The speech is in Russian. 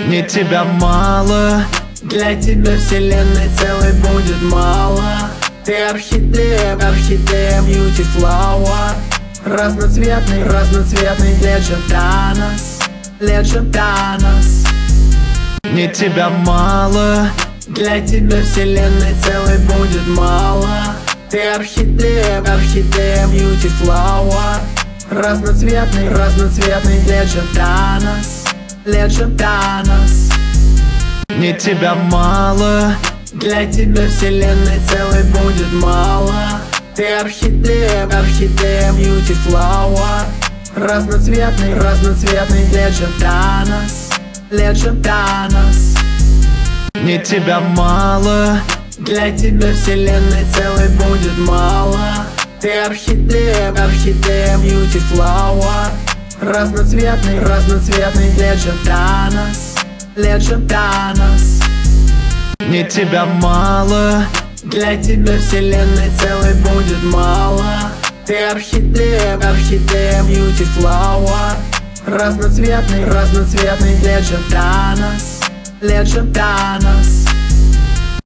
Мне тебя мало, для тебя вселенной целой будет мало. Ты орхидея, орхидея, beauty flower. Разноцветный, разноцветный Legend Thanos, Legend Thanos. мне тебя мало, для тебя вселенной целой будет мало. Ты орхидея, орхидея, beauty flower. Разноцветный, разноцветный Legend Thanos, Legend Thanos. мне тебя мало, для тебя вселенной целой будет мало. Ты орхидея, орхидея, beauty flower. Разноцветный, разноцветный Legend Thanos, Legend Thanos. мне тебя мало, для тебя вселенной целой будет мало. Ты орхидея, орхидея, beauty flower. Разноцветный, разноцветный Legend Thanos, Legend Thanos. мне тебя мало, для тебя вселенной целой будет мало. Ты орхидея, орхидея, beauty flower. Разноцветный, разноцветный Legend Thanos, Legend Thanos.